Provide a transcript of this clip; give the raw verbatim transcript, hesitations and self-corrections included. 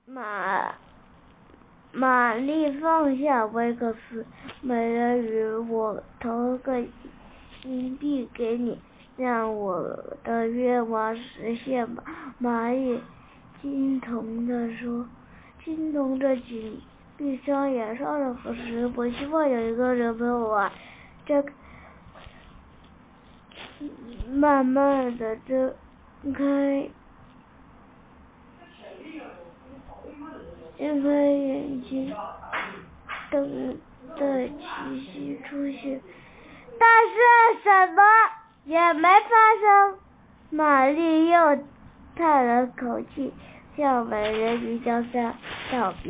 玛玛丽放下维克斯，美人鱼，我投个硬币给你，让我的愿望实现吧。玛丽惊同地说，惊同着紧闭双眼，双手合十，我希望有一个人陪我玩。这慢慢的睁开睁开眼睛，等待奇迹出现，但是什么也没发生。玛丽又叹了口气，向美人鱼交叉道别。